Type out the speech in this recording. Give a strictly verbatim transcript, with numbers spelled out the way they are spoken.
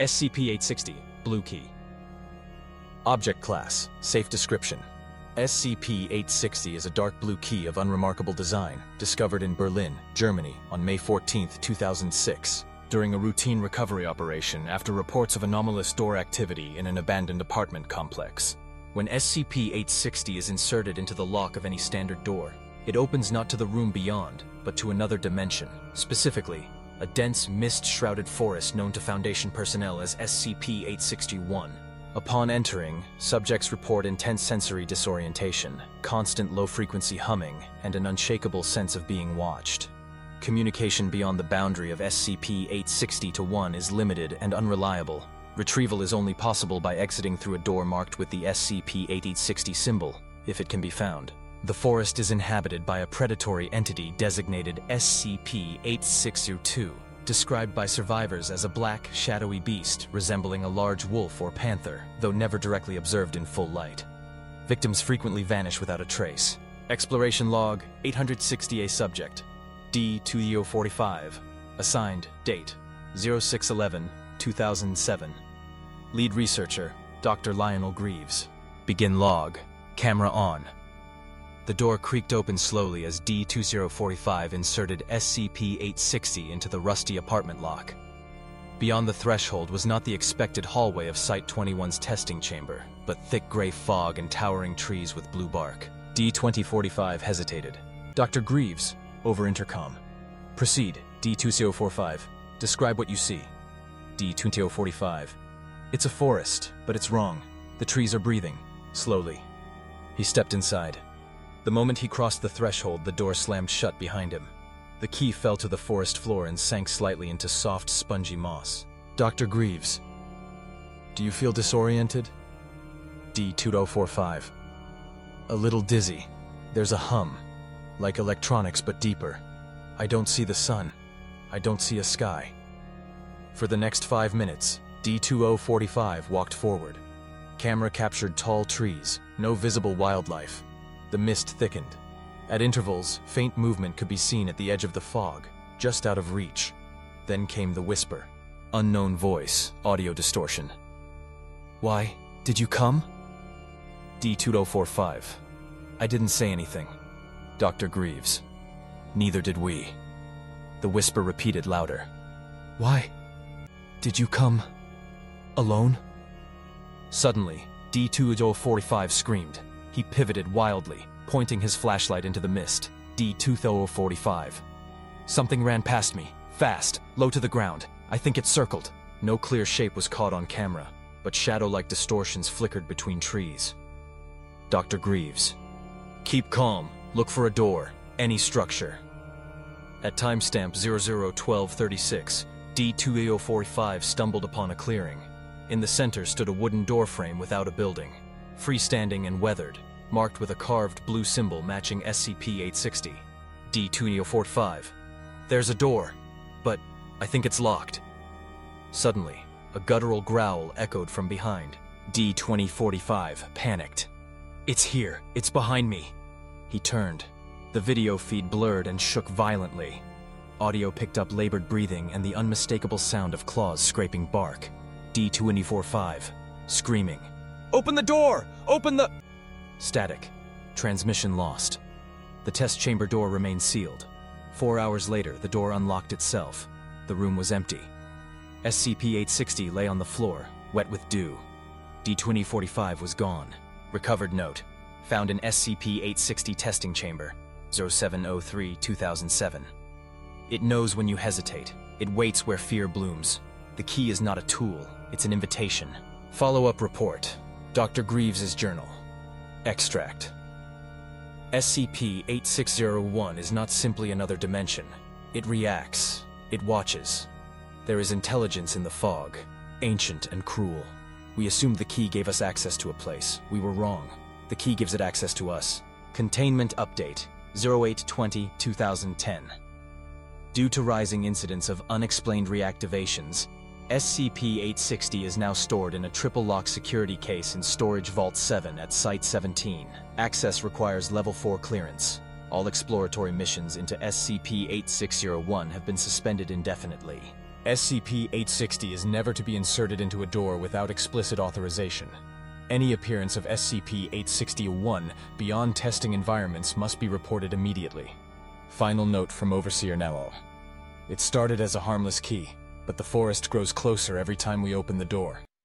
S C P eight sixty, Blue Key. Object Class, Safe Description. S C P eight sixty is a dark blue key of unremarkable design, discovered in Berlin, Germany, on May fourteenth, two thousand six, during a routine recovery operation after reports of anomalous door activity in an abandoned apartment complex. When S C P eight sixty is inserted into the lock of any standard door, it opens not to the room beyond, but to another dimension, specifically, a dense, mist-shrouded forest known to Foundation personnel as S C P eight sixty-one. Upon entering, subjects report intense sensory disorientation, constant low-frequency humming, and an unshakable sense of being watched. Communication beyond the boundary of S C P eight sixty to one is limited and unreliable. Retrieval is only possible by exiting through a door marked with the S C P eight sixty symbol, if it can be found. The forest is inhabited by a predatory entity designated S C P eight sixty-two, described by survivors as a black, shadowy beast resembling a large wolf or panther, though never directly observed in full light. Victims frequently vanish without a trace. Exploration Log eight hundred sixty A Subject D two zero four five. Assigned Date zero six eleven two thousand seven. Lead Researcher Doctor Lionel Greaves. Begin log. Camera on. The door creaked open slowly as D two zero four five inserted S C P eight sixty into the rusty apartment lock. Beyond the threshold was not the expected hallway of Site twenty-one's testing chamber, but thick gray fog and towering trees with blue bark. D twenty forty-five hesitated. Doctor Greaves, over intercom. Proceed, D two zero four five. Describe what you see. D two zero four five. It's a forest, but it's wrong. The trees are breathing, slowly. He stepped inside. The moment he crossed the threshold, the door slammed shut behind him. The key fell to the forest floor and sank slightly into soft, spongy moss. Doctor Greaves, do you feel disoriented? D two zero four five. A little dizzy. There's a hum, like electronics but deeper. I don't see the sun. I don't see a sky. For the next five minutes, D two zero four five walked forward. Camera captured tall trees, no visible wildlife. The mist thickened. At intervals, faint movement could be seen at the edge of the fog, just out of reach. Then came the whisper. Unknown voice, audio distortion. Why, did you come? D two zero four five. I didn't say anything. Doctor Greaves. Neither did we. The whisper repeated louder. Why? Did you come alone? Suddenly, D two zero four five screamed. He pivoted wildly, pointing his flashlight into the mist. D two zero four five. Something ran past me, fast, low to the ground. I think it circled. No clear shape was caught on camera, but shadow-like distortions flickered between trees. Doctor Greaves. Keep calm. Look for a door. Any structure. At timestamp zero zero twelve thirty-six, D two zero four five stumbled upon a clearing. In the center stood a wooden doorframe without a building. Freestanding and weathered, marked with a carved blue symbol matching S C P eight sixty. D two zero four five. There's a door, but I think it's locked. Suddenly, a guttural growl echoed from behind. D twenty forty-five panicked. It's here, it's behind me. He turned. The video feed blurred and shook violently. Audio picked up labored breathing and the unmistakable sound of claws scraping bark. D two zero four five, screaming. Open the door! Open the... Static. Transmission lost. The test chamber door remained sealed. Four hours later, the door unlocked itself. The room was empty. S C P eight sixty lay on the floor, wet with dew. D twenty forty-five was gone. Recovered note. Found in S C P eight sixty testing chamber, zero seven zero three two thousand seven. It knows when you hesitate. It waits where fear blooms. The key is not a tool, it's an invitation. Follow-up report. Doctor Greaves' journal. Extract. S C P eight six zero one is not simply another dimension. It reacts. It watches. There is intelligence in the fog, ancient and cruel. We assumed the key gave us access to a place. We were wrong. The key gives it access to us. Containment update, zero eight twenty two thousand ten. Due to rising incidents of unexplained reactivations, S C P eight sixty is now stored in a triple-lock security case in Storage Vault seven at Site seventeen. Access requires Level four clearance. All exploratory missions into S C P eight six zero one have been suspended indefinitely. S C P eight sixty is never to be inserted into a door without explicit authorization. Any appearance of S C P eight sixty dash one beyond testing environments must be reported immediately. Final note from Overseer Nowell. It started as a harmless key, but the forest grows closer every time we open the door.